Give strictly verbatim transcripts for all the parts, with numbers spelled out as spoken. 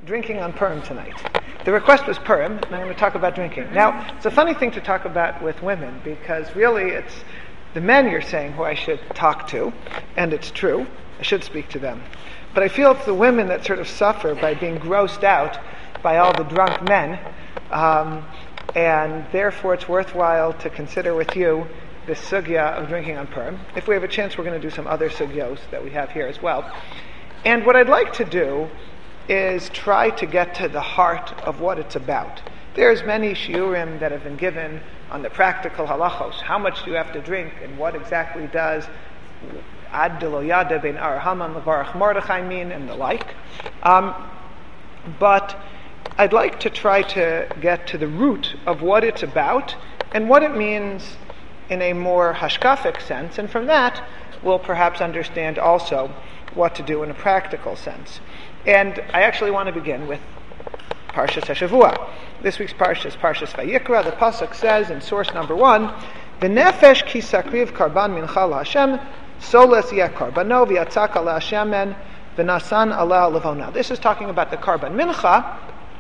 drinking on Purim tonight. The request was Purim, and I'm going to talk about drinking. Now, it's a funny thing to talk about with women, because really it's the men you're saying who I should talk to, and it's true, I should speak to them. But I feel it's the women that sort of suffer by being grossed out by all the drunk men, um, and therefore it's worthwhile to consider with you this sugya of drinking on Purim. If we have a chance, we're going to do some other sugyos that we have here as well. And what I'd like to do is try to get to the heart of what it's about. There's many shiurim that have been given on the practical halachos. How much do you have to drink, and what exactly does ad de lo yada ben ar haman levarach Mordechai mean, and the like. Um, but I'd like to try to get to the root of what it's about and what it means in a more hashkafic sense, and from that we'll perhaps understand also what to do in a practical sense. And I actually want to begin with Parshas HaShavua. This week's Parsha is Parshas Vayikra. The pasuk says in source number one, "V'nefesh ki sakriv karban mincha laHashem, soles yeh karbano v'yatzak ala Hashemen v'nasan ala levona." This is talking about the karban mincha,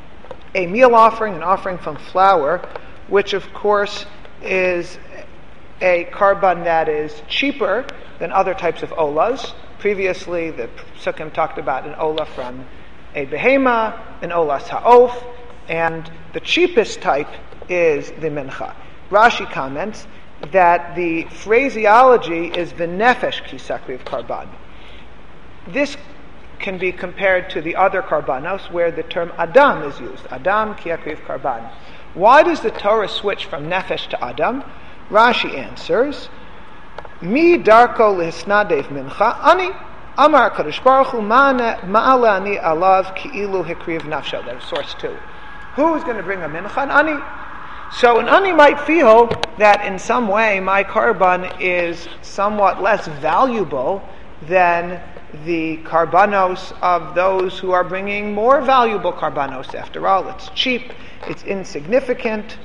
a meal offering, an offering from flour, which of course is a karban that is cheaper than other types of olas. Previously, the Sukkim talked about an olah from a behema, an olah ha'of, and the cheapest type is the mincha. Rashi comments that the phraseology is v'nefesh ki sakriv karban. This can be compared to the other karbanos where the term adam is used. Adam ki yakriv karban. Why does the Torah switch from nefesh to adam? Rashi answers, Mi darko lehisnadev mincha ani amar kadosh baruch hu ma'ala ani alav ki'ilu hikriv nafsho. That's source two. Who is going to bring a mincha? An ani. So an ani might feel that in some way my karban is somewhat less valuable than the karbanos of those who are bringing more valuable karbanos. After all, it's cheap, it's insignificant.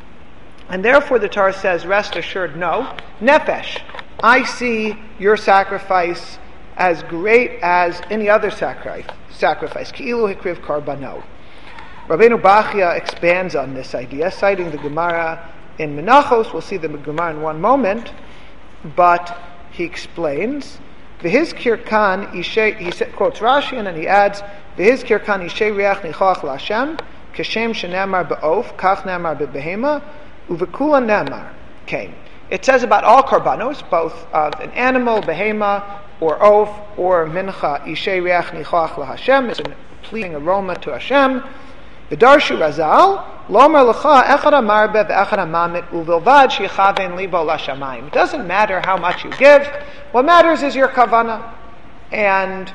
And therefore the Torah says, rest assured, no, nefesh, I see your sacrifice as great as any other sacrifice. Sacrifice. Ki'ilu hikriv karbano. Rabbeinu Bachya expands on this idea, citing the Gemara in Menachos. We'll see the Gemara in one moment, but he explains, V'hiz kirkan ishe, he quotes Rashi, and then he adds, V'hiz kirkan ishe riach nichoach l'Hashem, kashem shenemar ba'of, kach nemar be'behema, uvekula nemar came. It says about all karbanos, both of an animal, behema, or oaf, or mincha, ishe riach nichoach l'Hashem, is a pleasing aroma to Hashem. V'darshu Razal, lomer lecha echad amarbe v'echad amamit uvilvad shechaven libo l'shamayim. It doesn't matter how much you give. What matters is your kavana. And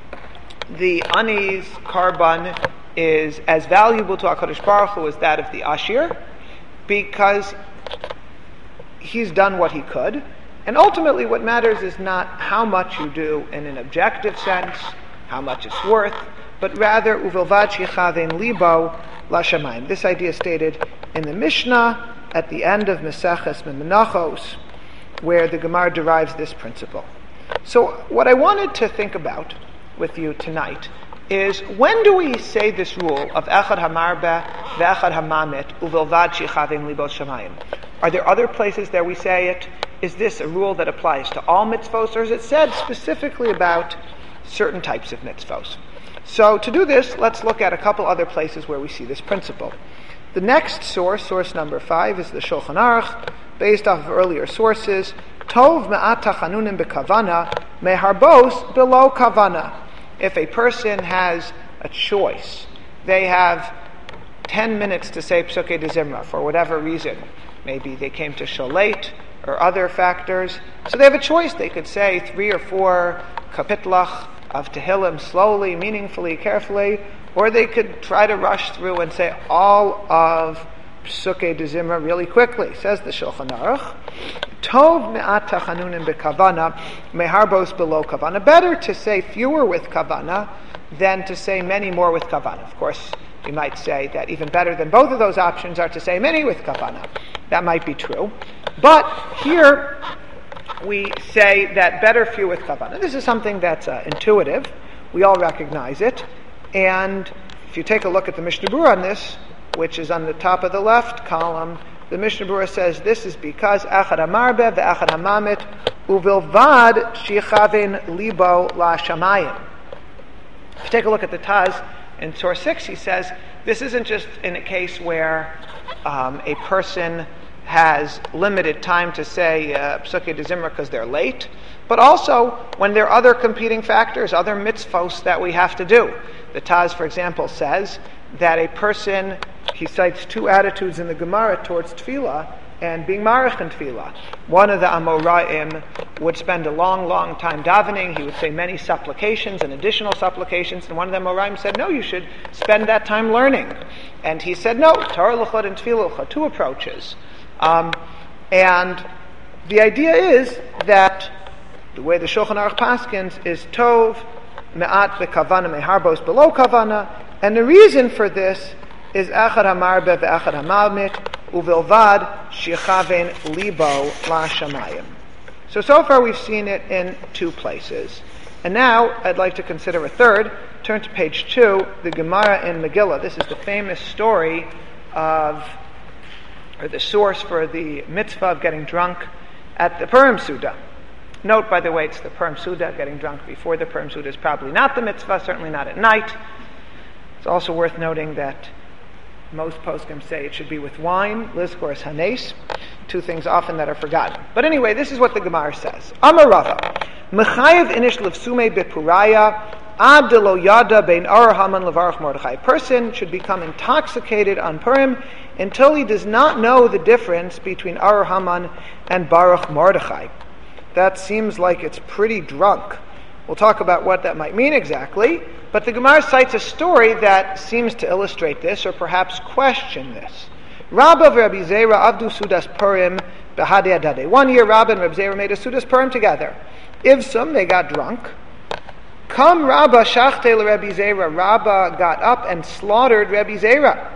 the ani's karban is as valuable to HaKadosh Baruch Hu as that of the ashir, because he's done what he could. And ultimately what matters is not how much you do in an objective sense, how much it's worth, but rather uvilvad shechaven libo l'shamayim. This idea is stated in the Mishnah at the end of Meseches Menachos, where the Gemara derives this principle. So what I wanted to think about with you tonight is, when do we say this rule of echad hamarbe ve'echad hamamit uvilvad shechaven libo shamayim? Are there other places that we say it? Is this a rule that applies to all mitzvos, or is it said specifically about certain types of mitzvos? So to do this, let's look at a couple other places where we see this principle. The next source, source number five, is the Shulchan Aruch, based off of earlier sources. Tov me'at tachanunim bekavana meharbos below kavana. If a person has a choice, they have ten minutes to say Psukei de Zimra for whatever reason. Maybe they came to shul late or other factors. So they have a choice. They could say three or four kapitlach of Tehillim slowly, meaningfully, carefully, or they could try to rush through and say all of Psukei de Zimra really quickly. Says the Shulchan Aruch, Tov me'at tachanunim bekavana meharbos below kavana. Better to say fewer with kavana than to say many more with kavana. Of course, you might say that even better than both of those options are to say many with kavana. That might be true. But here we say that better few with kavana. This is something that's uh, intuitive. We all recognize it. And If you take a look at the Mishnah Berurah on this, which is on the top of the left column, the Mishnah Berurah says this is because Echad Hamarbe ve'Echad Hamamit uvilvad shichaven libo la shamayim. If you take a look at the Taz in source six, he says this isn't just in a case where um, a person has limited time to say uh, Psukei de Zimra because they're late, but also when there are other competing factors, other mitzvos that we have to do. The Taz, for example, says that a person, he cites two attitudes in the Gemara towards tefillah and being marich in tefillah. One of the Amoraim would spend a long, long time davening. He would say many supplications and additional supplications. And one of the Amoraim said, no, you should spend that time learning. And he said, no, Torah l'chod and tefillah l'chod, two approaches. Um, and the idea is that the way the Shulchan Aruch paskins is tov, me'at v'kavana, meharbos below kavana. And the reason for this is echad hamarbe ve'echad hamamit uvilvad shichaven libo la shamayim. So, so far we've seen it in two places. And now I'd like to consider a third. Turn to page two, the Gemara in Megillah. This is the famous story of, or the source for the mitzvah of getting drunk at the Purim Suda. Note, by the way, it's the Purim Suda. Getting drunk before the Purim Suda is probably not the mitzvah, certainly not at night. It's also worth noting that most poskim say it should be with wine, lizkor es hanes, two things often that are forgotten. But anyway, this is what the Gemara says. Amar Rava, mechayev inish levsume bepuraya ad de lo yada bein ar haman levarach Mordechai. A person should become intoxicated on Purim until he does not know the difference between Ar Haman and Baruch Mordechai. That seems like it's pretty drunk. We'll talk about what that might mean exactly, but the Gemara cites a story that seems to illustrate this, or perhaps question this. Rabba v'Rabbi Zera avdu sudas Purim b'hadei adadei. One year, Rabba and Rabbi Zera made a sudas Purim together. Ivsum, they got drunk. Come Rabba shachtei l'Rabbi Zera. Rabba got up and slaughtered Rabbi Zera.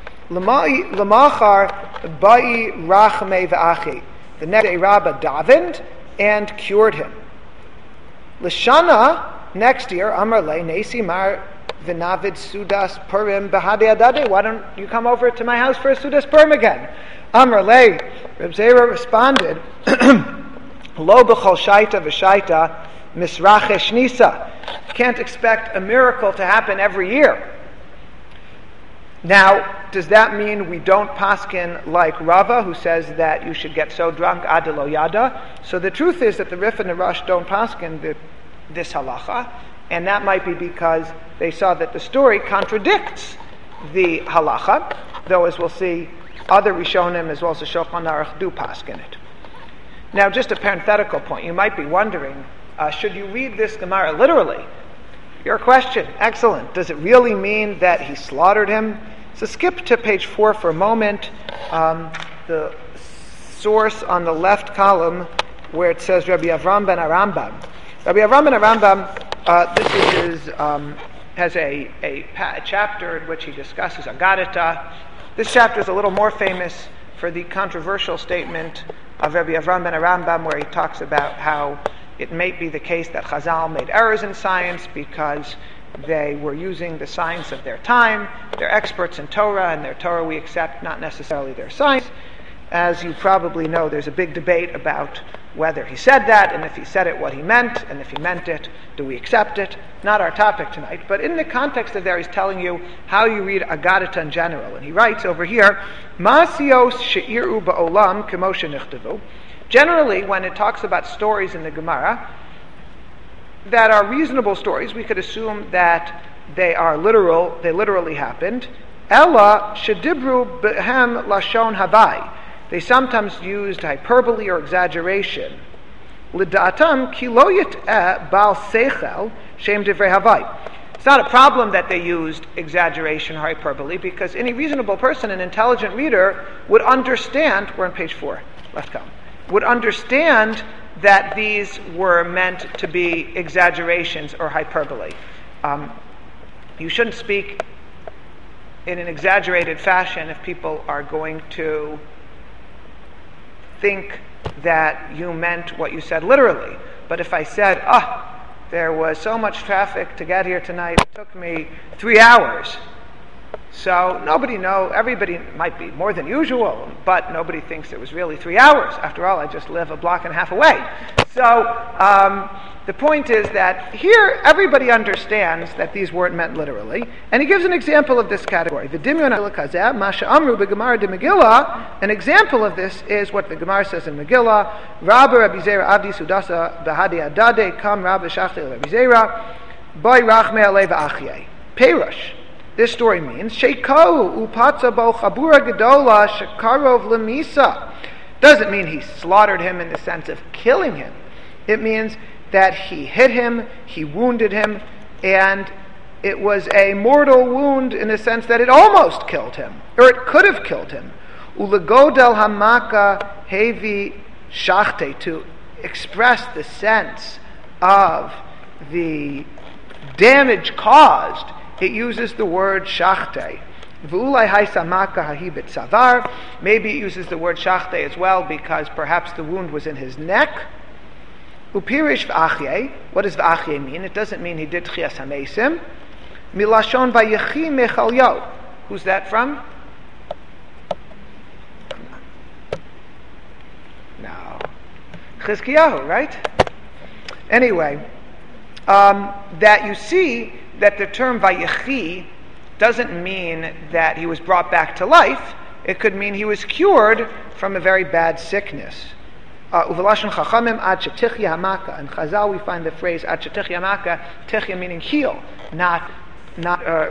L'machar ba'i rachmei v'achi. The next day, Rabba davened and cured him. L'shana, next year, Amar le nesi mar v'navid sudas Purim b'hadei adadei. Why don't you come over to my house for a sudas Purim again? Amar le, Reb Zera responded, Lo b'chol shaita v'shaita misrachesh nisa. Can't expect a miracle to happen every year. Now, does that mean we don't paskin like Rava, who says that you should get so drunk ad lo yada? So the truth is that the Rif and the Rush don't paskin the, this halacha, and that might be because they saw that the story contradicts the halacha, though as we'll see, other Rishonim as well as the Shulchan Aruch do paskin it. Now, just a parenthetical point, you might be wondering, uh, should you read this Gemara literally? Your question, excellent. Does it really mean that he slaughtered him? So skip to page four for a moment. Um, the source on the left column where it says Rabbi Avram ben Arambam. Rabbi Avram ben Arambam, uh, this is um, has a, a, pa- a chapter in which he discusses Agadita. This chapter is a little more famous for the controversial statement of Rabbi Avram ben Arambam, where he talks about how it may be the case that Chazal made errors in science because they were using the science of their time. They're experts in Torah, and their Torah we accept, not necessarily their science. As you probably know, there's a big debate about whether he said that, and if he said it, what he meant, and if he meant it, do we accept it? Not our topic tonight. But in the context of there, he's telling you how you read Agadita in general. And he writes over here, Ma'asios she'iru ba'olam k'moshe nichtavu. Generally, when it talks about stories in the Gemara that are reasonable stories, we could assume that they are literal, they literally happened. Ella shedibru behem lashon havai. They sometimes used hyperbole or exaggeration. L'da'atam ki lo yit'eh bal seichel shem divrei havai. It's not a problem that they used exaggeration or hyperbole, because any reasonable person, an intelligent reader, would understand, we're on page four, left column, would understand that these were meant to be exaggerations or hyperbole. Um, you shouldn't speak in an exaggerated fashion if people are going to think that you meant what you said literally. But if I said, ah, there was so much traffic to get here tonight, it took me three hours, So nobody know, everybody might be more than usual, but nobody thinks it was really three hours. After all, I just live a block and a half away. So um, the point is that here everybody understands that these weren't meant literally, and he gives an example of this category. An example of this is what the Gemara says in Megillah, Rabba Rabbi Zera Avdi Sudasa Bahadi Adade Kam Rabba Shachtel Rabbi Zera Boy Rachme Alev Achyei. Perush. This story means Sheiko upatza bo chabura gedola shekarov lemisa. Doesn't mean he slaughtered him in the sense of killing him. It means that he hit him, he wounded him, and it was a mortal wound in the sense that it almost killed him, or it could have killed him. Ulegodel hamaka hevi shachte, to express the sense of the damage caused, it uses the word shachte. V'ulai haisamaka hahibit savar. Maybe it uses the word shachte as well because perhaps the wound was in his neck. Upirish v'achye. What does v'achye mean? It doesn't mean he did tchias hamesim. Milashon vayechi mechalyo. Who's that from? No. Chizkiyahu, right? Anyway, um, that you see that the term vayechi doesn't mean that he was brought back to life. It could mean he was cured from a very bad sickness. Uvelashon chachamim ad shetichya hamaka. In Chazal we find the phrase ad shetichya hamaka, tichya meaning heal, not not uh,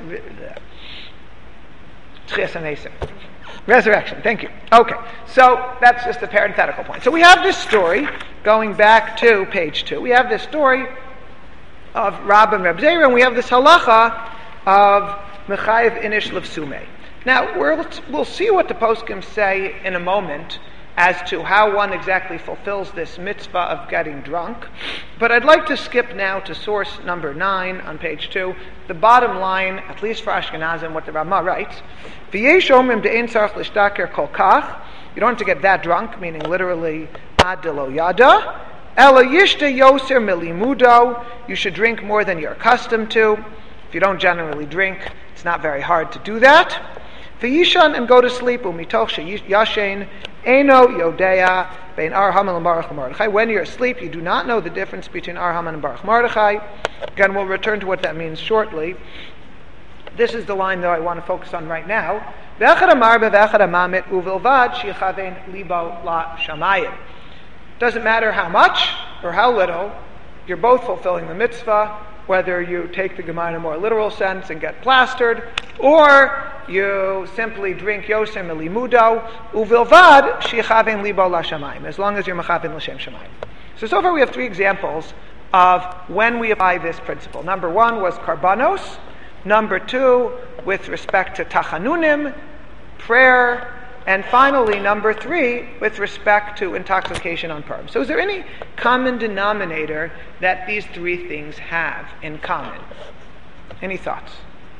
res- resurrection. Thank you. Okay, so that's just a parenthetical point. So we have this story going back to page two. We have this story of Rab and Reb Zera, and we have this halacha of Mechayev Inish Levsume. Now, we'll, we'll see what the poskim say in a moment as to how one exactly fulfills this mitzvah of getting drunk. But I'd like to skip now to source number nine on page two. The bottom line, at least for Ashkenazim, what the Ramah writes, V'yesh omrim de'ein tzarich l'shtaker kol kach. You don't have to get that drunk, meaning literally ad de lo yada. Ela yishte yoser milimudo. You should drink more than you're accustomed to. If you don't generally drink, it's not very hard to do that. V'yishan, and go to sleep. Umitoch sheyashen eno yodea bein Ar Haman and Baruch Mordechai. When you're asleep, you do not know the difference between Ar Haman and Baruch Mordechai. Again, we'll return to what that means shortly. This is the line, though, I want to focus on right now. V'echad amar v'echad amamit uvilvad shichavein libo la shamayim. Doesn't matter how much or how little, you're both fulfilling the mitzvah, whether you take the Gemara in a more literal sense and get plastered, or you simply drink Yosem Elimudo, Uvilvad, Shichaven Libo Lashamayim, as long as you're Mechaven Lashem Shamayim. So, so far we have three examples of when we apply this principle. Number one was Karbanos. Number two, with respect to Tachanunim, prayer. And finally, number three, with respect to intoxication on Purim. So is there any common denominator that these three things have in common? Any thoughts?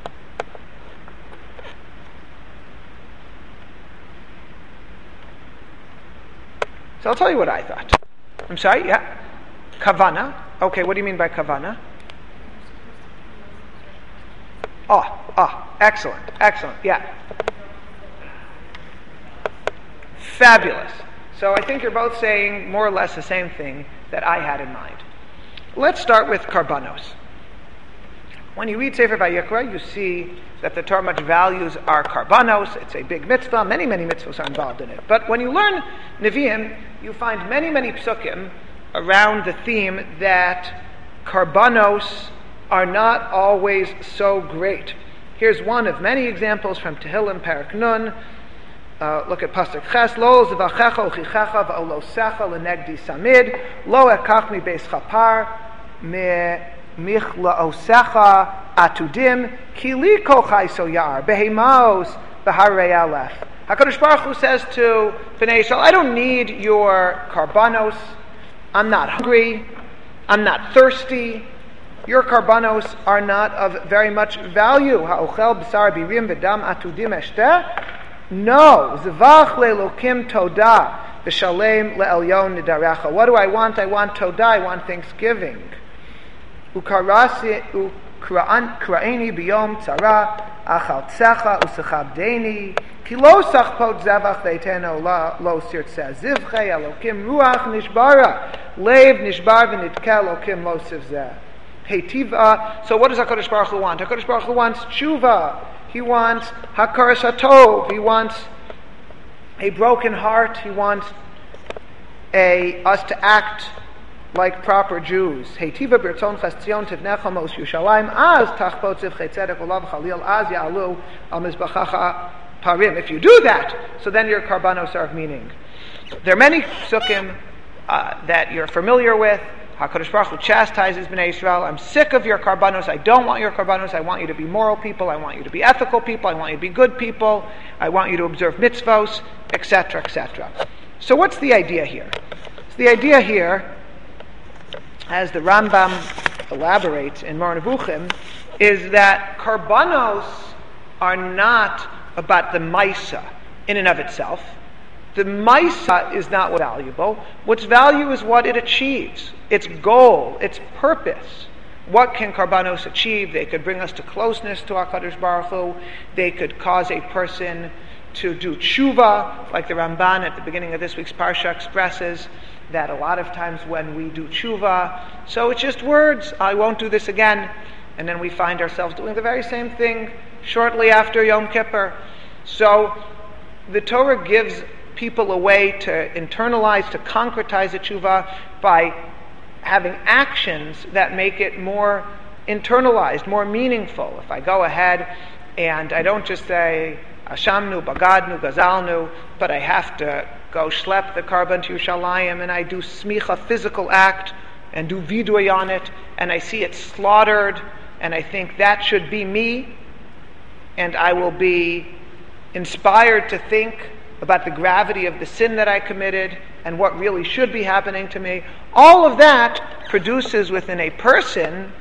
So I'll tell you what I thought. I'm sorry, yeah? Kavana. Okay, what do you mean by kavana? Oh, oh, excellent, excellent, yeah. Fabulous. So I think you're both saying more or less the same thing that I had in mind. Let's start with Karbanos. When you read Sefer Vayikra, you see that the Torah much values our Karbanos. It's a big mitzvah. Many, many mitzvahs are involved in it. But when you learn Nevi'im, you find many, many psukim around the theme that Karbanos are not always so great. Here's one of many examples from Tehillim Parak Nun. Uh, look at Pasuk Ches. Lo zevachecha uchichecha va'olosecha lenegdi samid. Lo ekach mi beis chapar me michlaosecha atudim ki li kochai so yar behemaos b'harei aleph. HaKadosh Baruch Hu says to Bnei Yisrael, I don't need your karbanos. I'm not hungry. I'm not thirsty. Your karbanos are not of very much value. Ha'ochel b'sar birim v'dam atudim eshteh. No, zevach le'elokim todah v'shalem le'elyon nidarecha. What do I want? I want todah. I want thanksgiving. Ukarasi Kra'eni biyom tzara, achal tsecha usechabdeni, ki lo sachpot zevach veiteno lo sirtze zivche, elokim ruach nishbara, lev nishbar v'nitke elokim lo sivzeh. Heitiva. So what does HaKadosh Baruch Hu want? HaKadosh Baruch Hu wants tshuva. He wants hakaras hatov. He wants a broken heart. He wants a us to act like proper Jews. Heitiva b'rtzon chastion tivnecha mos Yushalayim az tachpot zivchei tzedek olav chalil az ya'alu al mizbachacha parim. If you do that, so then your karbanos are of meaning. There are many psukim uh, that you're familiar with. HaKadosh Baruch Hu chastises Bnei Yisrael. I'm sick of your karbanos. I don't want your karbanos. I want you to be moral people. I want you to be ethical people. I want you to be good people. I want you to observe mitzvos, et cetera, et cetera. So what's the idea here? So the idea here, as the Rambam elaborates in Moreh Nevuchim, is that karbanos are not about the maisa in and of itself. The maisa is not what's valuable. What's value is what it achieves, its goal, its purpose. What can karbanos achieve? They could bring us to closeness to HaKadosh Baruch Hu. They could cause a person to do tshuva, like the Ramban at the beginning of this week's parsha expresses, that a lot of times when we do tshuva, so it's just words, I won't do this again, and then we find ourselves doing the very same thing shortly after Yom Kippur. So the Torah gives people a way to internalize, to concretize a tshuva by having actions that make it more internalized, more meaningful. If I go ahead and I don't just say Ashamnu, Bagadnu, Gazalnu, but I have to go schlep the carbon to Yerushalayim and I do smicha, physical act, and do vidui on it, and I see it slaughtered, and I think that should be me, and I will be inspired to think about the gravity of the sin that I committed and what really should be happening to me. All of that produces within a person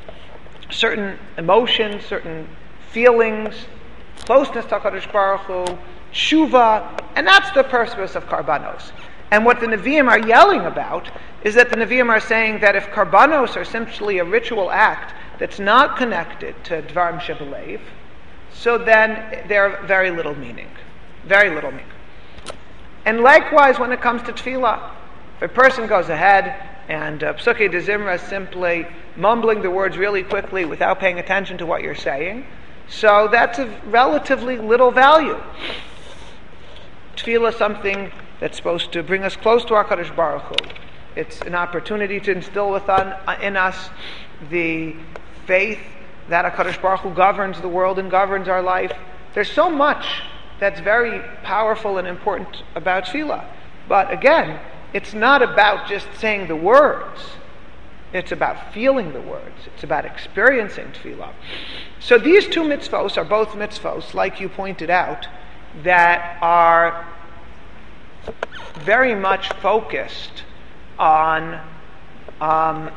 certain emotions, certain feelings, closeness to HaKadosh Baruch Hu, tshuva, and that's the purpose of karbanos. And what the Nevi'im are yelling about is that the Nevi'im are saying that if karbanos are simply a ritual act that's not connected to dvarim shebelev, so then they're very little meaning. Very little meaning. And likewise, when it comes to tefillah, if a person goes ahead and uh, Psukei de Zimra is simply mumbling the words really quickly without paying attention to what you're saying, so that's of relatively little value. Tefillah is something that's supposed to bring us close to our HaKadosh Baruch Hu. It's an opportunity to instill within, in us the faith that HaKadosh Baruch Hu governs the world and governs our life. There's so much that's very powerful and important about tefillah. But again, it's not about just saying the words. It's about feeling the words. It's about experiencing tefillah. So these two mitzvos are both mitzvos, like you pointed out, that are very much focused on um,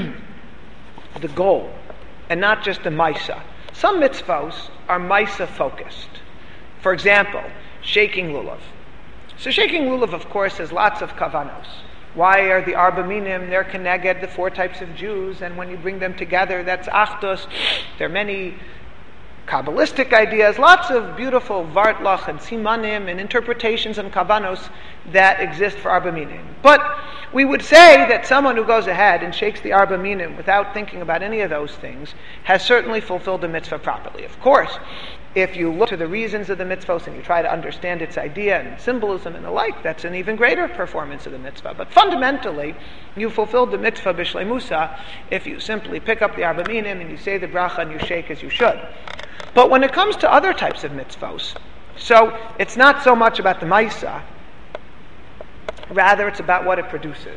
the goal and not just the maisa. Some mitzvos are maisa focused. For example, shaking lulav. So shaking lulav, of course, has lots of kavanos. Why are the arba minim? They're keneged, the four types of Jews, and when you bring them together, that's achdus. There are many Kabbalistic ideas, lots of beautiful vartlach and simanim and interpretations and kavanos that exist for arba minim. But we would say that someone who goes ahead and shakes the arba minim without thinking about any of those things has certainly fulfilled the mitzvah properly. Of course, if you look to the reasons of the mitzvahs and you try to understand its idea and symbolism and the like, that's an even greater performance of the mitzvah. But fundamentally, you fulfilled the mitzvah b'shleimusa if you simply pick up the arba minim and you say the bracha and you shake as you should. But when it comes to other types of mitzvahs, so it's not so much about the maisa, rather it's about what it produces.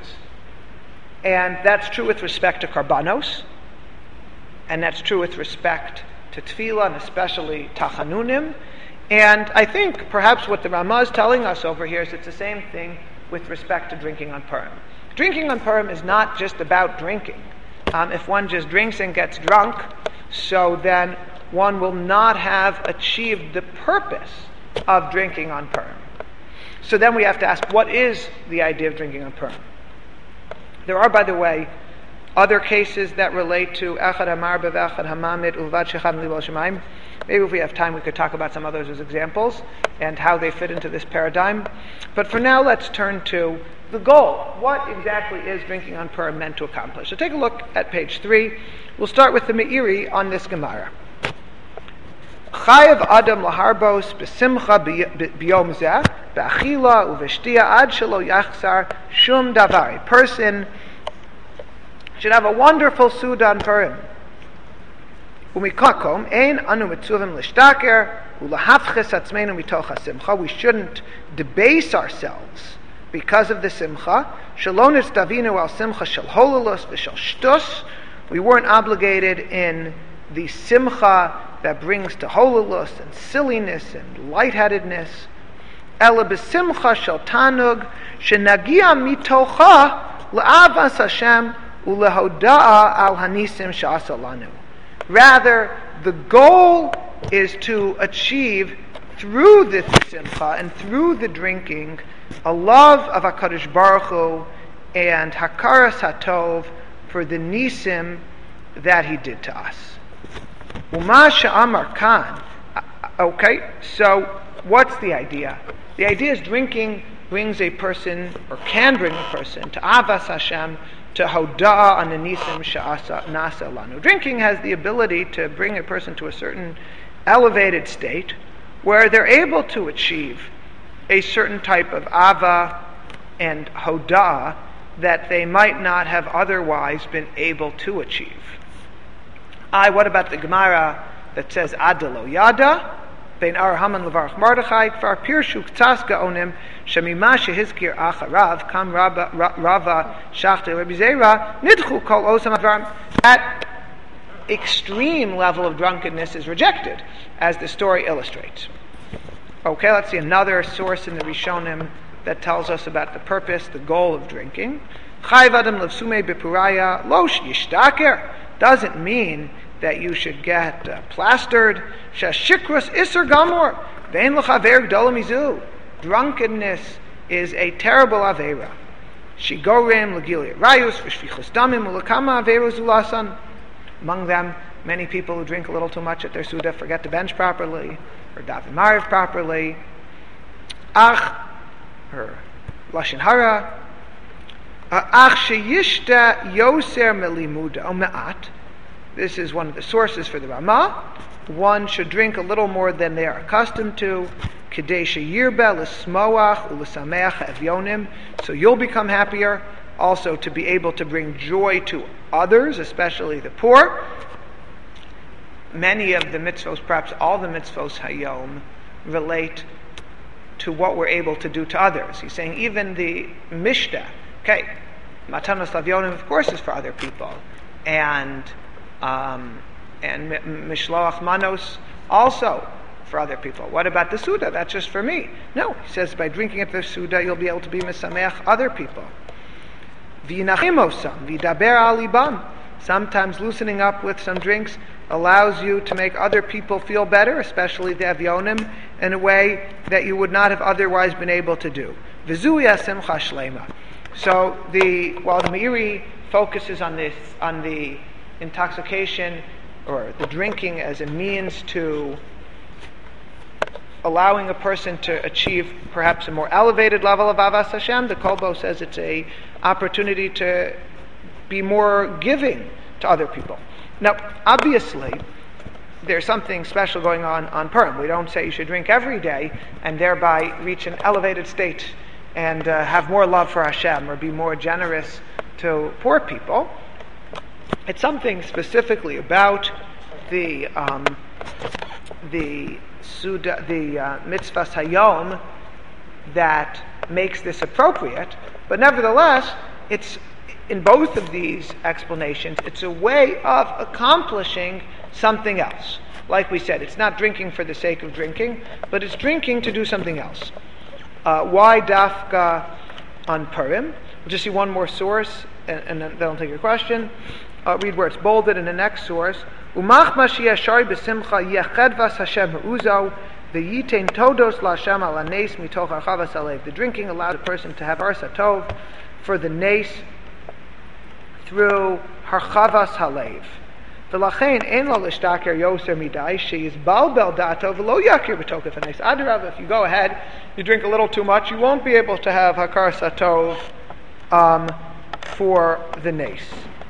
And that's true with respect to karbanos, and that's true with respect to tefillah, and especially tachanunim. And I think perhaps what the Ramah is telling us over here is it's the same thing with respect to drinking on Purim. Drinking on Purim is not just about drinking. Um, if one just drinks and gets drunk, so then one will not have achieved the purpose of drinking on Purim. So then we have to ask, what is the idea of drinking on Purim? There are, by the way, Other cases that relate to Echad HaMarba v'Echad HaMamid Uvad Shechad Libal Shemaim. Maybe if we have time we could talk about some others as examples and how they fit into this paradigm. But for now, let's turn to the goal. What exactly is drinking on Purim meant to accomplish? So take a look at page three. We'll start with the Meiri on this Gemara. Chayav Adam laharbos b'simcha b'yom zeh b'achila u'v'shtia ad shelo yachsar shum davar. A person should have a wonderful Suda on Purim. Umikakom ein anu mitzuvim l'shtaker u'lahafches atzmeinu mitoch hasimcha. We shouldn't debase ourselves because of the simcha. Shalonitz davinu al simcha shel hololus v'shel shtus. We weren't obligated in the simcha that brings to hololus and silliness and lightheadedness. Ela b'simcha shel tanug shenagia mitocha la'avas Hashem u'lehoda'a al hanisim she'asa lanu. Rather, the goal is to achieve through this simcha and through the drinking a love of HaKadosh Baruch Hu and hakaras hatov for the nisim that He did to us. Uma she'amar kan. Okay, so what's the idea? The idea is drinking brings a person, or can bring a person, to avas Hashem, to hoda'ah on the nisim she'asa nasa lanu. Drinking has the ability to bring a person to a certain elevated state where they're able to achieve a certain type of ava and hoda'ah that they might not have otherwise been able to achieve. I, what about the Gemara that says Adelo Yada? Bein Ar Haman Levarach Mordechai Kfar Pirshu K'tas Gaonim Shemima Shehizkir Acharav Kam Rava Shachti Rabbi Zera Nidchu Kol Osam Advarim. That extreme level of drunkenness is rejected, as the story illustrates. Okay, let's see another source in the Rishonim that tells us about the purpose, the goal of drinking. Chayv Adam Levsume Bepuraya Losh Yishtaker doesn't mean that you should get uh, plastered. Shashikras Isser Gamor Vein L'Chaver Gdola Mizu. Drunkenness is a terrible avera. Shigorim L'Gilia Rayus V'Shvichus Damim L'Kama Avera Zulasan. Among them, many people who drink a little too much at their Suda forget to bench properly or daven mariv properly. Ach, or Lashon Hara. Ach sheyishta yoser melimuda o me'at. This is one of the sources for the Ramah. One should drink a little more than they are accustomed to. Kedei sheyirbe l'smoach u'l'sameach evyonim. So you'll become happier. Also to be able to bring joy to others, especially the poor. Many of the mitzvos, perhaps all the mitzvos hayom, relate to what we're able to do to others. He's saying even the mishta, okay, matanos lavyonim, of course, is for other people, and um, and mishloach manos also for other people. What about the Suda? That's just for me. No, he says by drinking at the Suda, you'll be able to be mesameach other people. V'inachimosam v'daber alibam. Sometimes loosening up with some drinks allows you to make other people feel better, especially the avyonim, in a way that you would not have otherwise been able to do. V'zuya simcha shlema. So the while the Meiri focuses on this on the intoxication or the drinking as a means to allowing a person to achieve perhaps a more elevated level of avas Hashem, the Kolbo says it's a opportunity to be more giving to other people. Now, obviously, there's something special going on on Purim. We don't say you should drink every day and thereby reach an elevated state and uh, have more love for Hashem or be more generous to poor people. It's something specifically about the um, the Suda, the uh, mitzvahs hayom that makes this appropriate. But nevertheless, it's in both of these explanations, it's a way of accomplishing something else. Like we said, it's not drinking for the sake of drinking, but it's drinking to do something else. Uh, why dafka on Purim? We'll just see one more source, and, and then I'll take your question. Uh, read where it's bolded in the next source. Umach mashiach shari b'simcha yechedvas Hashem uzo v'yitain todos l'Hashem al hanes mitoch achavas alev. The drinking allowed a person to have arsa tov for the nes through harchavas halev. V'lachein ein lo l'shtaker yoser midai she'yizbalbel dato v'lo yakir b'tokef hanes. Adarav, if you go ahead, you drink a little too much, you won't be able to have hakar satov um, for the nace.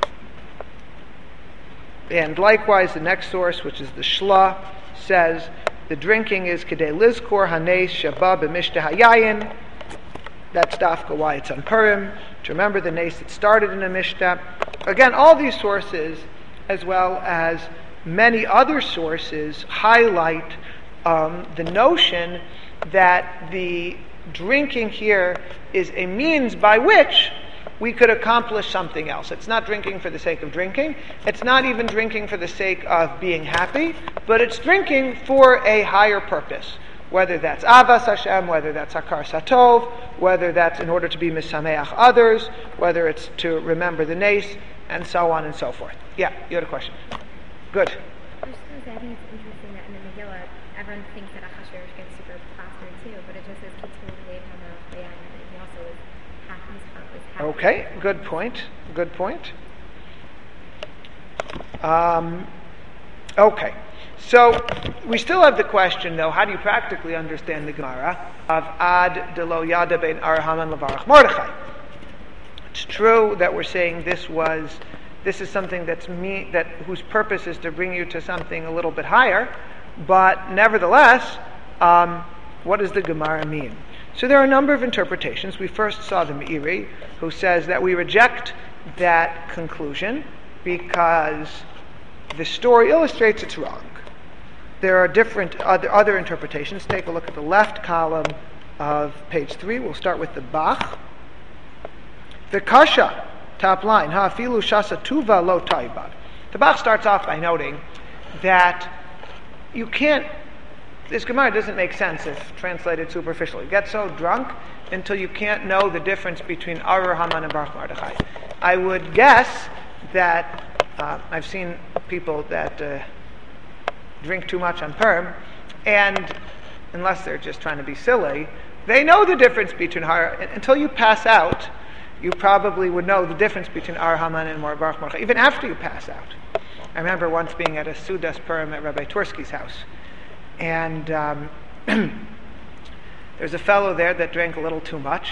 And likewise, the next source, which is the Shla, says the drinking is kedei lizkor hanes shabab b'mishta hayayin. That's dafka why it's on Purim, to remember the nace that started in a mishta. Again, all these sources, as well as many other sources, highlight um, the notion that the drinking here is a means by which we could accomplish something else. It's not drinking for the sake of drinking. It's not even drinking for the sake of being happy, but it's drinking for a higher purpose. Whether that's Avas Hashem, whether that's Hakar Satov, whether that's in order to be Misameach others, whether it's to remember the nace, and so on and so forth. Yeah, you had a question. Good. I was just going to say, I think it's interesting that in the Megillah, everyone thinks that Achashverosh gets super plastered too, but it just says Kitul Lev Hama Bayan, and he also was happy, his heart was happy. Okay, good point. Good point. Um, okay. So, we still have the question, though, how do you practically understand the Gemara of Ad de lo yada bein Ar Haman levarach Mordechai? It's true that we're saying this was, this is something that's me, that whose purpose is to bring you to something a little bit higher, but nevertheless, um, what does the Gemara mean? So there are a number of interpretations. We first saw the Meiri, who says that we reject that conclusion because the story illustrates it's wrong. There are different other, other interpretations. Take a look at the left column of page three. We'll start with the Bach. The Kasha, top line, Ha'afilu shasa tuva lo taibad. The Bach starts off by noting that you can't, this Gemara doesn't make sense if translated superficially. You get so drunk until you can't know the difference between Arur Haman and Baruch Mordechai. I would guess that uh, I've seen people that uh, drink too much on Purim, and unless they're just trying to be silly, they know the difference between Har. Until you pass out, you probably would know the difference between Ar Haman and Baruch Mordechai, even after you pass out. I remember once being at a Sudas Purim at Rabbi Tursky's house, and um, there's a fellow there that drank a little too much,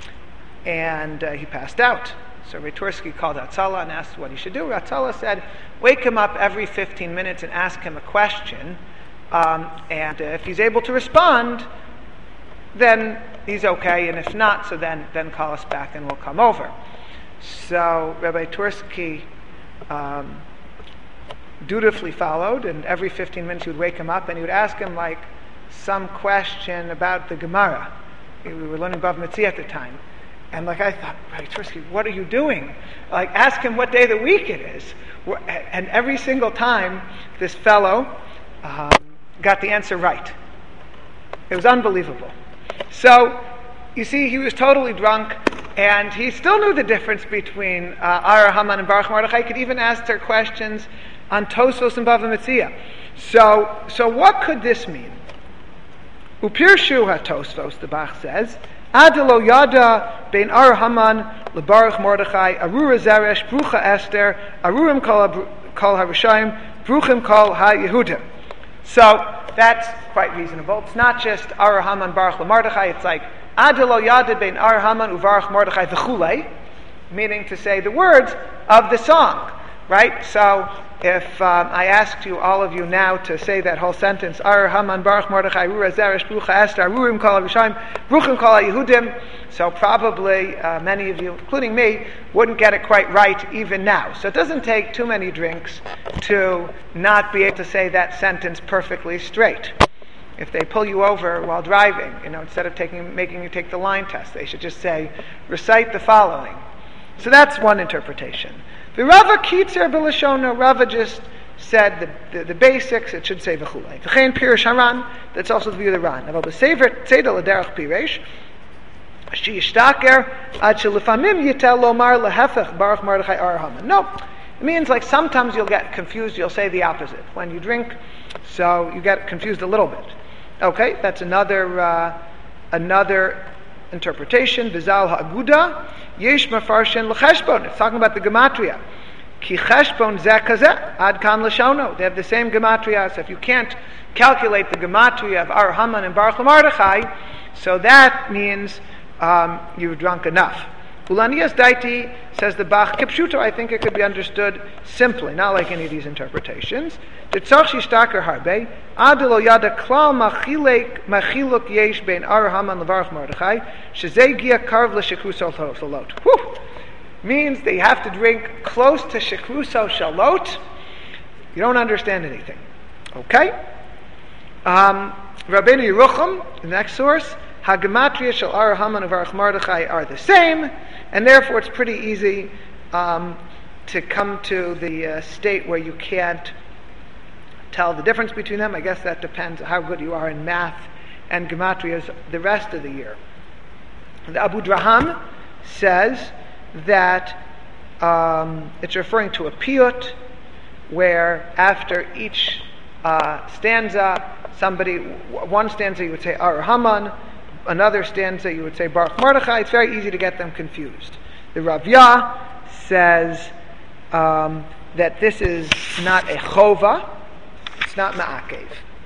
and uh, he passed out. So Rabbi Tursky called Atzala and asked what he should do. Atzala said, wake him up every fifteen minutes and ask him a question, um, and uh, if he's able to respond, then he's okay, and if not, so then, then call us back and we'll come over. So Rabbi Tursky um, dutifully followed, and every fifteen minutes he would wake him up and he would ask him like some question about the Gemara. We were learning Bav Metzia at the time. And like I thought, Rabbi Tursky, what are you doing? Like, ask him what day of the week it is. And every single time, this fellow um, got the answer right. It was unbelievable. So, you see, he was totally drunk, and he still knew the difference between uh, Ar Haman and Baruch Mordechai. He could even ask their questions on Tosfos and Bava Metzia. So, so what could this mean? Upirshu ha-Tosfos, the Bach says, Adelo yada bein Ar Haman leBaruch Mordechai Arura Zeresh Brucha Esther Arurim kol Harishayim Bruchim kol HaYehudim. So that's quite reasonable. It's not just Ar Haman Baruch Mordechai. It's like Adelo yada bein Ar Haman uVaruch Mordechai v'chulei, meaning to say the words of the song, right? So if um, I asked you, all of you now, to say that whole sentence, Ar Haman Baruch Mordechai Rura Zeresh Brucha Esther Arurim kol Harishayim Bruchim kol HaYehudim, so probably uh, many of you, including me, wouldn't get it quite right even now. So it doesn't take too many drinks to not be able to say that sentence perfectly straight. If they pull you over while driving, you know, instead of taking, making you take the line test, they should just say, recite the following. So that's one interpretation. The Rava Kitzer B'Lashona, Rava just said the, the, the basics, it should say v'chulei. V'chein Pirish Haran, that's also the view of the Ran. Aval b'sever tzedel l'derech Pirish, she yishtaker ad shelefamim yitel lomar lehefech Baruch Mordechai Ar Haman. No, it means like sometimes you'll get confused, you'll say the opposite when you drink, so you get confused a little bit. Okay, that's another uh, another interpretation. V'zal ha'aguda yesh mefarshin l'cheshbon. It's talking about the gematria. Ki cheshbon zeh kazeh ad kan l'shono. They have the same gematria. So if you can't calculate the gematria of Ar Haman and Baruch Mordechai, so that means um, you've drunk enough. Ulanias daiti, says the Bach, kipshuto, I think it could be understood simply, not like any of these interpretations. Titzach shishtaker harbe, adelo yada klal machilek machiluk yesh bein Ar Haman levarach Mordechai, shezei gia karv l'shekruso shalot. Whew! Means they have to drink close to shekruso shalot. You don't understand anything. Okay? Um, Rabbeinu Yerucham, the next source, Hagematria shel Ar Haman and Baruch Mordechai are the same, and therefore it's pretty easy um, to come to the uh, state where you can't tell the difference between them. I guess that depends on how good you are in math and gematrias the rest of the year. The Abu Draham says that um, it's referring to a piyut, where after each uh, stanza, somebody, one stanza you would say Ar Haman, another stanza you would say Baruch Mordechai. It's very easy to get them confused. The Ravya says um, that this is not a chova, it's not ma'akev.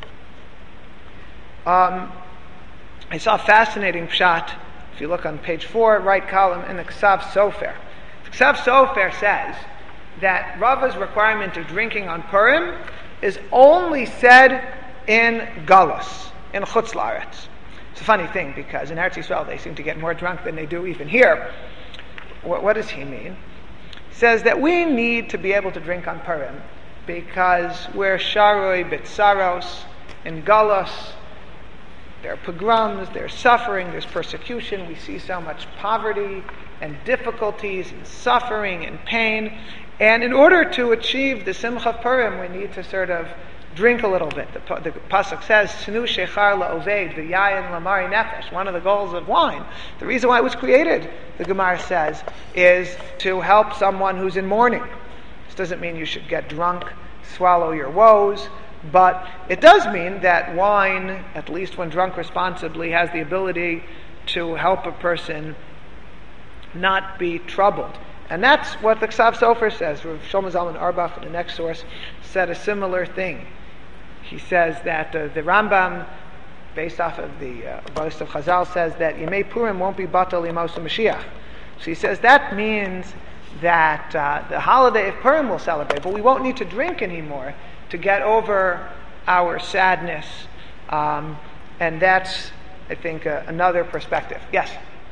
Um, I saw a fascinating pshat, if you look on page four, right column, in the Ksav Sofer. The Ksav Sofer says that Rava's requirement of drinking on Purim is only said in Galus, in Chutz La'aretz. It's a funny thing, because in Eretz Yisrael they seem to get more drunk than they do even here. What, what does he mean? He says that we need to be able to drink on Purim because we're Sharoi Bitsaros in Galus. There are pogroms, there's suffering, there's persecution. We see so much poverty and difficulties and suffering and pain. And in order to achieve the Simcha of Purim, we need to sort of drink a little bit. The, the pasuk says, "Snu shechar la'oved v'yayin lamari nefesh." One of the goals of wine, the reason why it was created, the Gemara says, is to help someone who's in mourning. This doesn't mean you should get drunk, swallow your woes, but it does mean that wine, at least when drunk responsibly, has the ability to help a person not be troubled. And that's what the Ksav Sofer says. Rav Shlomo Zalman Auerbach, in the next source, said a similar thing. He says that uh, the Rambam, based off of the uh, Baris of Chazal, says that Yemei Purim won't be batal Yemos Mashiach. So he says that means that uh, the holiday of Purim will celebrate, but we won't need to drink anymore to get over our sadness. Um, and that's, I think, uh, another perspective. Yes?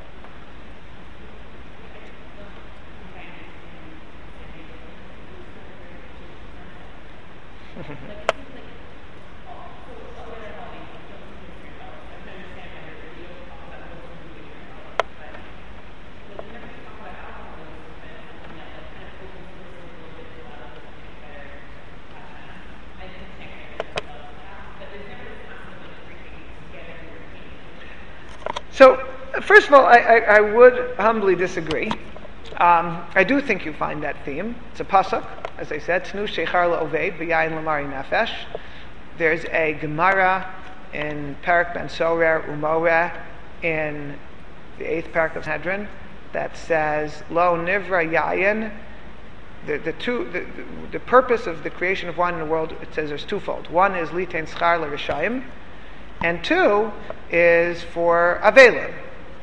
So, first of all, I, I, I would humbly disagree. Um, I do think you find that theme. It's a pasuk, as I said, Tnu shechar la'oved v'yayin lamari nefesh. There's a Gemara in Parak Ben Sorer Umoreh in the eighth Parak of Sanhedrin that says, Lo nivra yayin. The, the, two, the, the, the purpose of the creation of wine in the world, it says there's twofold. One is litein schar l'rishayim, and two is for avelim,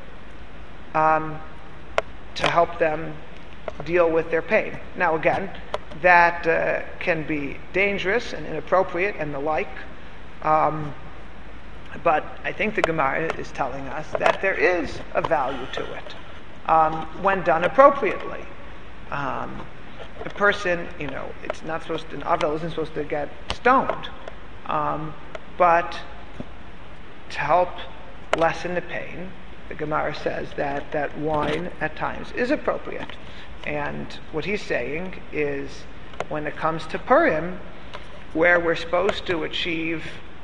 um, to help them deal with their pain. Now again, that uh, can be dangerous and inappropriate and the like, um, but I think the Gemara is telling us that there is a value to it um, when done appropriately. Um, a person, you know, it's not supposed to, an avel isn't supposed to get stoned, um, but to help lessen the pain, the Gemara says that, that wine at times is appropriate. And what he's saying is, when it comes to Purim, where we're supposed to achieve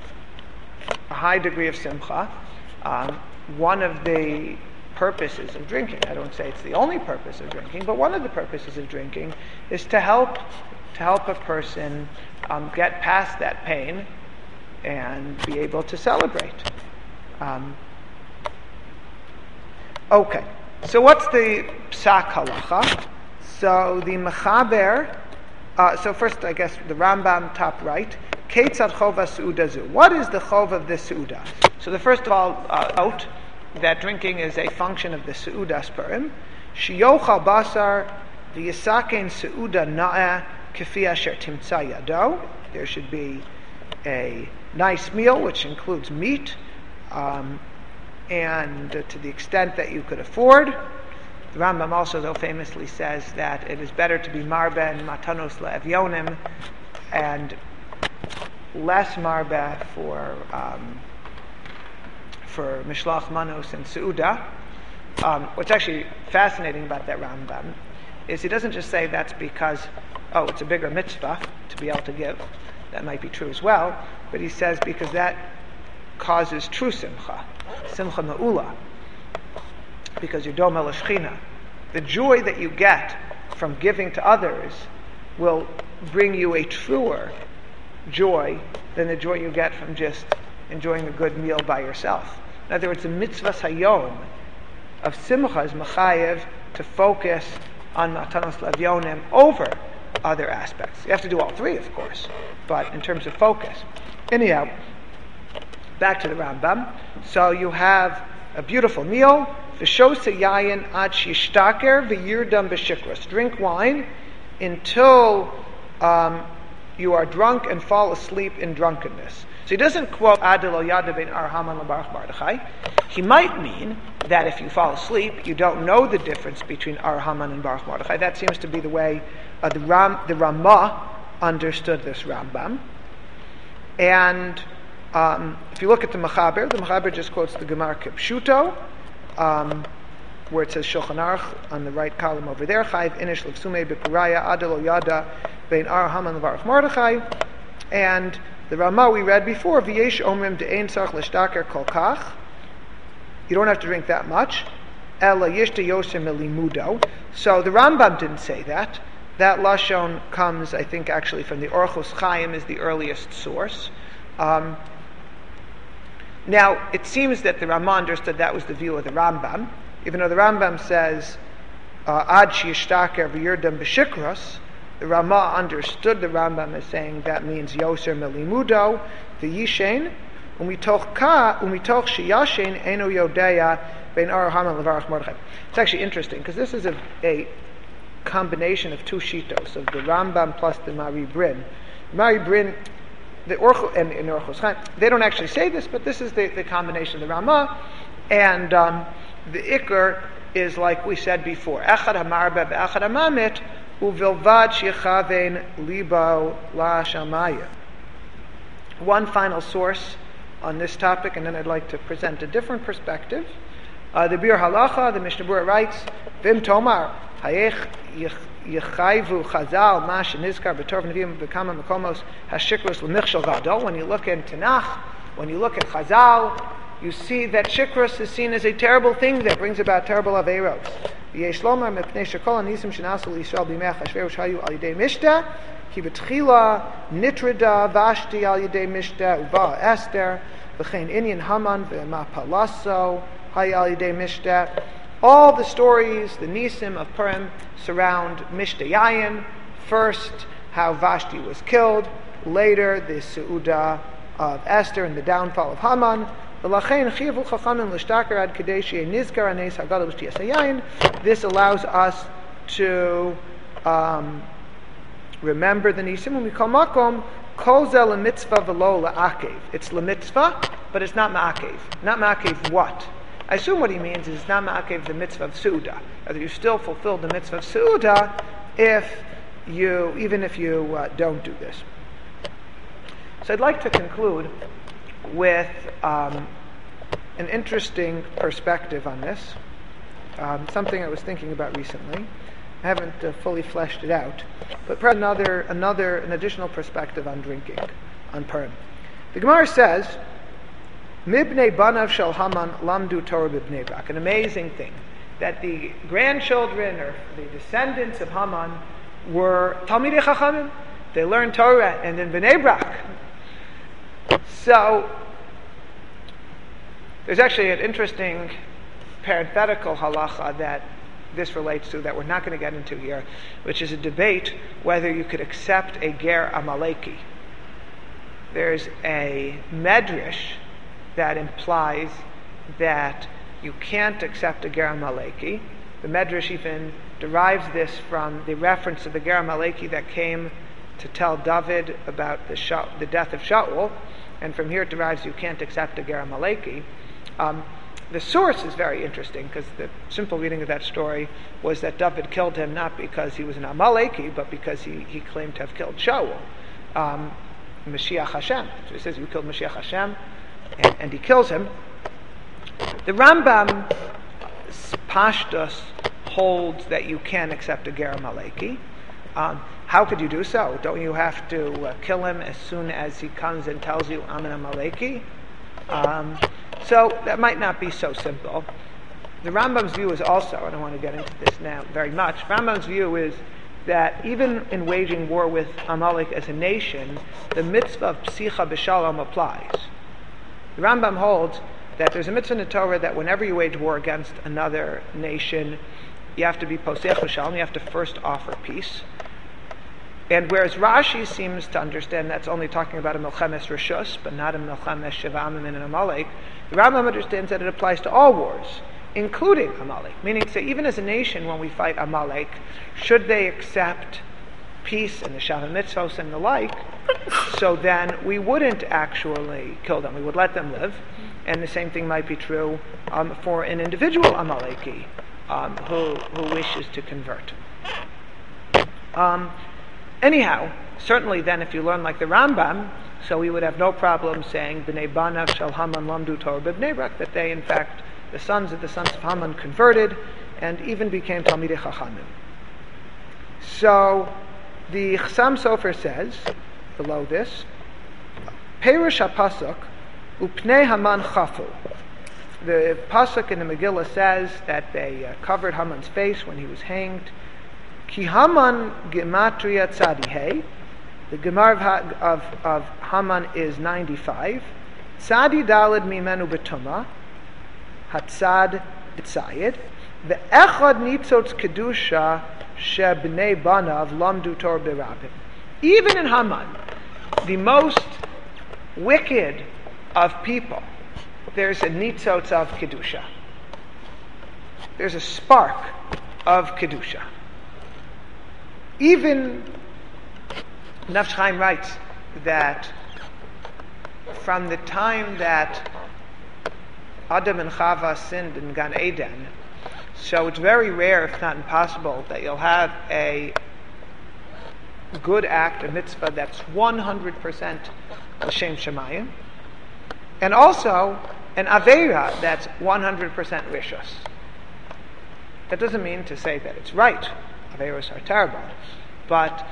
a high degree of simcha, um, one of the purposes of drinking, I don't say it's the only purpose of drinking, but one of the purposes of drinking is to help to help a person um, get past that pain and be able to celebrate. Um, okay, so what's the psak halacha? So the mechaber Uh, so first, I guess, the Rambam, top right. Keitzad chova seuda zu. What is the chov of this seuda? So the first of all, uh, note that drinking is a function of the seuda spurim. Shiyochal basar v'yisakein seuda na'eh kefi asher timtza yado. There should be a nice meal, which includes meat, um, and uh, to the extent that you could afford. The Rambam also, though, famously says that it is better to be marbe and matanos le'evyonim and less marbe for um, for mishlach manos and seuda. Um, what's actually fascinating about that Rambam is he doesn't just say that's because, oh, it's a bigger mitzvah to be able to give. That might be true as well, but he says because that causes true simcha, simcha ma'ula, because you're doma l'shchina. The joy that you get from giving to others will bring you a truer joy than the joy you get from just enjoying a good meal by yourself. In other words, the mitzvah hayom of simcha is mechayev to focus on matanos lavyonim over other aspects. You have to do all three, of course, but in terms of focus. Anyhow, back to the Rambam. So you have a beautiful meal. V'shosa yayin ad shishtaker v'yirdam b'shikros. Drink wine until um, you are drunk and fall asleep in drunkenness. So he doesn't quote Adil Yada ben Ar Haman LeBaruch Mordechai. He might mean that if you fall asleep, you don't know the difference between Ar Haman and Baruch Mordechai. That seems to be the way uh, the, Ram, the Ramah understood this Rambam. And um, if you look at the Mechaber, the Mechaber just quotes the Gemara Kipshuto, um, where it says Shulchan Aruch on the right column over there, Chayv Inish Levsume B'Kuraya Adil Yada ben Ar Haman LeBaruch Mordechai. And the Ramah we read before, V'yesh omrim de'ein tzarich l'shtaker kol kach. You don't have to drink that much. Ela yishta yosem elimudo. So the Rambam didn't say that. That lashon comes, I think, actually from the Orchos Chaim is the earliest source. Um, now, it seems that the Ramah understood that was the view of the Rambam, even though the Rambam says ad sheyishtaker v'yirdam b'shikros. The Ramah understood the Rambam as saying that means Yoser Melimudo, the Yishen, umitoch ka, umitoch sheyashen eno yodeya ben Ar Haman LeBaruch Mordechai. It's actually interesting because this is a, a combination of two shitos, of the Rambam plus the Mari Brin. Mari Brin, the Orcho, and, and Orchos Chaim, they don't actually say this, but this is the, the combination of the Ramah, and um, the Iker is like we said before, Echad HaMarba be'Echad HaMamit, Uvilvad shechavein libo la shamaya. One final source on this topic, and then I'd like to present a different perspective. Uh, the Bir Halacha, the Mishnah Berurah writes, Vim Tomar hayech yechayvu chazal ma shenizkar b'torv neviim b'kama mekomos hashikros l'michshel gadol. When you look in Tanakh, when you look at Chazal, you see that shikros is seen as a terrible thing that brings about terrible averos. Yesh lomar mepnei shekol anisim shenasu l'Yisrael b'mei Achashverosh hayu al yidei mishta ki b'tchila nitrida Vashti al yidei mishta uva Esther v'chein inyan Haman v'ma palaso hayu al yidei mishta. All the stories, the nisim of Purim, surround Mishta Yayin. First, how Vashti was killed. Later, the Seuda of Esther and the downfall of Haman. This allows us to um, remember the nisim. When we call makom, kol zeh lemitzvah v'lo la'akev. It's lemitzvah, but it's not ma'akev. Not ma'akev what? I assume what he means is it's not ma'akev the mitzvah of seuda. That you still fulfill the mitzvah of seuda if you, even if you uh, don't do this. So I'd like to conclude with um, an interesting perspective on this, um, something I was thinking about recently. I haven't uh, fully fleshed it out, but perhaps another, another, an additional perspective on drinking, on Purim. The Gemara says, "Mibnei banav shel Haman lamdu Torah b'bnei Brak." An amazing thing that the grandchildren or the descendants of Haman were Talmidei Chachamim. They learned Torah and in Bnei Brak. So there's actually an interesting parenthetical halacha that this relates to that we're not going to get into here, which is a debate whether you could accept a ger Amaleki. There's a medrash that implies that you can't accept a ger Amaleki. The medrash even derives this from the reference to the ger Amaleki that came to tell David about the, Sha- the death of Shaul, and from here it derives you can't accept a ger Amaleki. Um, the source is very interesting because the simple reading of that story was that David killed him not because he was an Amaleki, but because he, he claimed to have killed Shaul, um, Mashiach Hashem. So he says, you killed Mashiach Hashem, and, and he kills him. The Rambam Pashtus holds that you can accept a ger Amaleki. Um, how could you do so? Don't you have to uh, kill him as soon as he comes and tells you, I'm an Amaleki? Um, so that might not be so simple. The Rambam's view is also, I don't want to get into this now very much, Rambam's view is that even in waging war with Amalek as a nation, the mitzvah of psicha b'shalom applies. The Rambam holds that there's a mitzvah in the Torah that whenever you wage war against another nation, you have to be posech b'shalom, you have to first offer peace. And whereas Rashi seems to understand that's only talking about a Milchemes Rishus, but not a Milchemes Sheva and an Amalek, the Rambam understands that it applies to all wars, including Amalek. Meaning, so even as a nation, when we fight Amalek, should they accept peace and the Shavah Mitzvos and the like, so then we wouldn't actually kill them. We would let them live. And the same thing might be true um, for an individual Amaleki um, who, who wishes to convert. Um, Anyhow, certainly then if you learn like the Rambam, so we would have no problem saying B'nei Banav Shel Haman Lamdu Torah B'Bnei Brak, that they in fact, the sons of the sons of Haman converted and even became Talmidei Chachamim. So the Chassam Sofer says, below this, Perush HaPasuk Upnei Haman Chafu. The Pasuk in the Megillah says that they uh, covered Haman's face when he was hanged. Ki Haman gematria tzadihei. The Gemara of, of, of Haman is ninety-five. Tzadi dalid mimenu betuma. Hatzad tzayid. The echad nitzotz kedusha shebnei banav lamdu Torah berabim. Even in Haman, the most wicked of people, there's a nitzotz of kedusha. There's a spark of kedusha. Even Nefesh Chaim writes that from the time that Adam and Chava sinned in Gan Eden, so it's very rare, if not impossible, that you'll have a good act, a mitzvah that's one hundred percent l'shem shemayim, and also an aveira that's one hundred percent rishus. That doesn't mean to say that it's right. Averos are terrible, but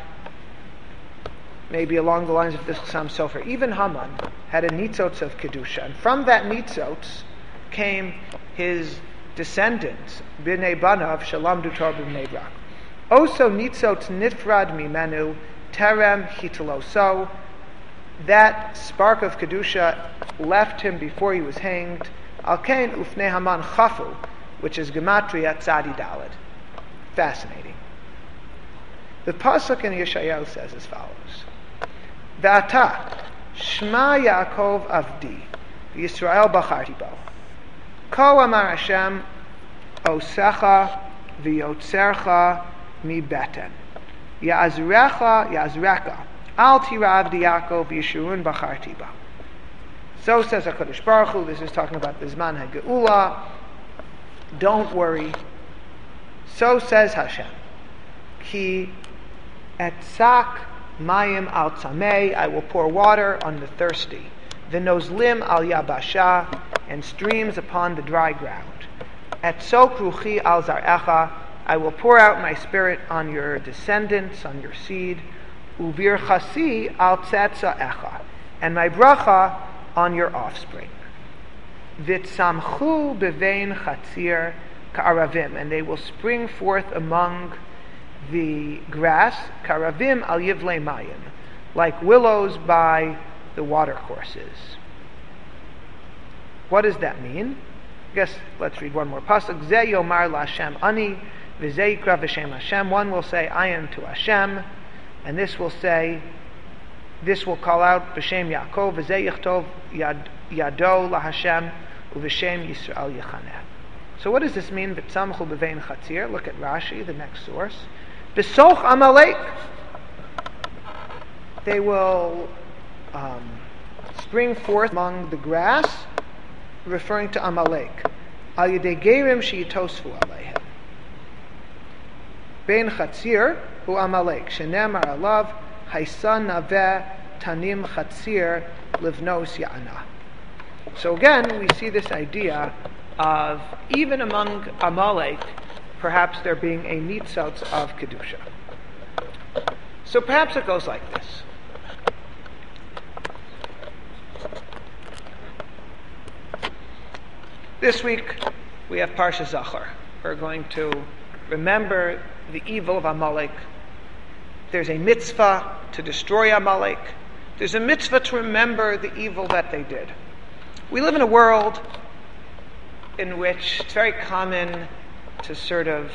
maybe along the lines of this Chassam Sofer, even Haman had a nitzotz of kedusha, and from that nitzotz came his descendants, b'nei banav shalamdu Torah b'nei brak. Also nitzotz nifrad mimenu terem hitaloso. That spark of kedusha left him before he was hanged. Alkein ufnei Haman chafu, which is gematria tzadi daled. Fascinating. The pasuk in Yeshayahu says as follows: V'ata Shema Yaakov Avdi Yisrael Bacharti Bo Ko Amar Hashem Osecha V'Yotzercha Mi Beten Ya'azrecha Ya'azreka Al Tira Avdi Yaakov Yishurun Bacharti Bo. So says HaKadosh Baruch Hu. This is talking about the Zman HaGeula. Don't worry. So says Hashem, Ki etzak mayim al tzamei, I will pour water on the thirsty, v'nozlim al yabasha, and streams upon the dry ground. Etzok ruchi al zarecha, I will pour out my spirit on your descendants, on your seed, uvirchasi al tzetzaecha, and my bracha on your offspring. V'tzamchu bevein chatzir ka'aravim, and they will spring forth among the grass, ka'aravim al yivlei mayim, like willows by the watercourses. What does that mean? I guess let's read one more pasuk. Ze yomar la'Hashem ani V'zeh yikra v'shem Hashem. One will say, I am to Hashem, and this will say, this will call out v'shem Yaakov, v'zeh yichtov yad, yado laHashem, u'v'shem Yisrael yichaneh. So what does this mean? V'tzamchu b'vein chatzir. Look at Rashi, the next source. B'soch Amalek. They will um, spring forth among the grass, referring to Amalek. Al yedei gerim sheyitosfu aleihem. Bein chatzir hu Amalek. Shenemar alav haisan naveh tanim chatzir livnos ya'ana. So again, we see this idea of even among Amalek, perhaps there being a nitzotz of kedusha. So perhaps it goes like this. This week we have Parsha Zachor. We're going to remember the evil of Amalek. There's a mitzvah to destroy Amalek. There's a mitzvah to remember the evil that they did. We live in a world in which it's very common to sort of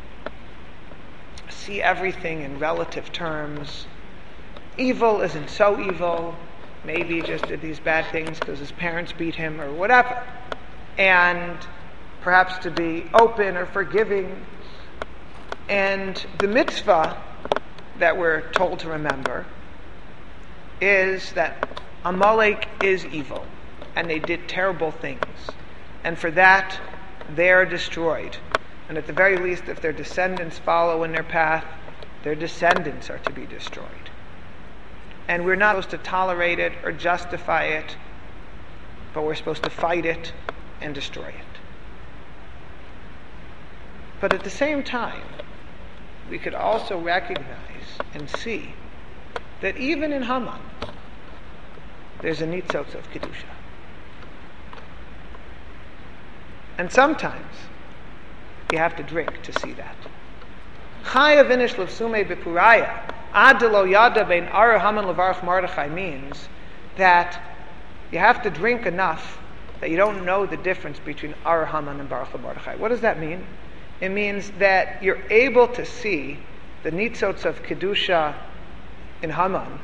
see everything in relative terms. Evil isn't so evil. Maybe he just did these bad things because his parents beat him or whatever. And perhaps to be open or forgiving. And the mitzvah that we're told to remember is that Amalek is evil, and they did terrible things. And for that, they are destroyed. And at the very least, if their descendants follow in their path, their descendants are to be destroyed. And we're not supposed to tolerate it or justify it, but we're supposed to fight it and destroy it. But at the same time, we could also recognize and see that even in Haman, there's a nitzotz of kedusha. And sometimes you have to drink to see that. Chaya vinish levsume bepuraya ad lo yada bein ara Haman levarach Mordechai means that you have to drink enough that you don't know the difference between Ar Haman and Baruch Mordechai. What does that mean? It means that you're able to see the nitzotz of kedusha in Haman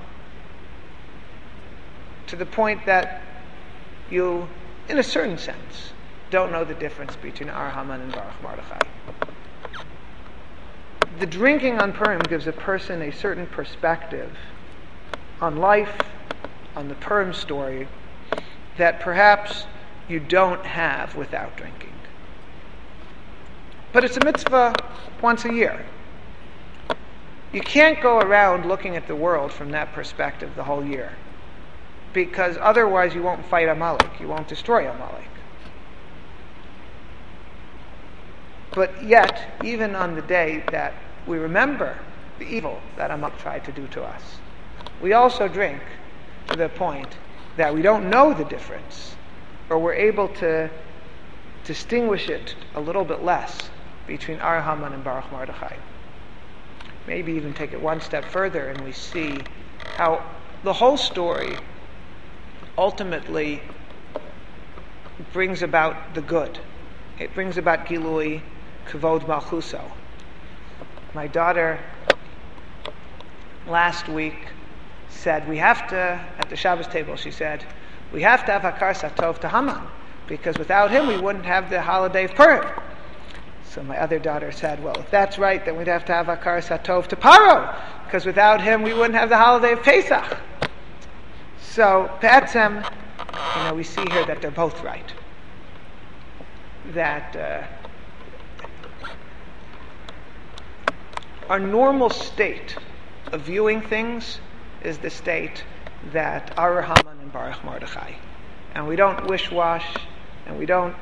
to the point that you, in a certain sense, don't know the difference between Ar Haman and Baruch Mordechai. The drinking on Purim gives a person a certain perspective on life, on the Purim story, that perhaps you don't have without drinking. But it's a mitzvah once a year. You can't go around looking at the world from that perspective the whole year, because otherwise you won't fight Amalek, you won't destroy Amalek. But yet, even on the day that we remember the evil that Amalek tried to do to us, we also drink to the point that we don't know the difference, or we're able to distinguish it a little bit less between Ar Haman and Baruch Mordechai. Maybe even take it one step further and we see how the whole story ultimately brings about the good. It brings about Gilui Kavod Malchuso. My daughter last week said, we have to, at the Shabbos table, she said, we have to have Hakar Satov to Haman, because without him we wouldn't have the holiday of Purim. So my other daughter said, well, if that's right, then we'd have to have Hakar Satov to Paro, because without him we wouldn't have the holiday of Pesach. So, Pe'etzem, you know, we see here that they're both right. That uh, our normal state of viewing things is the state that Ar Haman and Baruch Mordechai. And we don't wish-wash, and we don't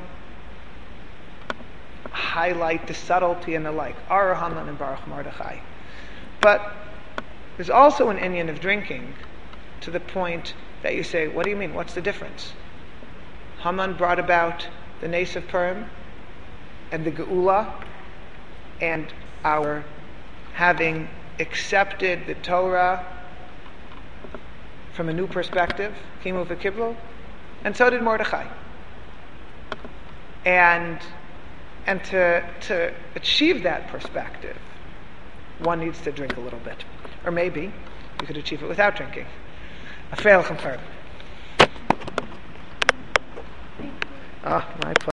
highlight the subtlety and the like. Ar Haman and Baruch Mordechai. But there's also an inyan of drinking to the point that you say, what do you mean? What's the difference? Haman brought about the Nes of Purim and the Geula and our having accepted the Torah from a new perspective, Kimu v'Kiblu, and so did Mordechai. And And to, to achieve that perspective, one needs to drink a little bit. Or maybe you could achieve it without drinking. A fail confirmed. Ah, my pleasure.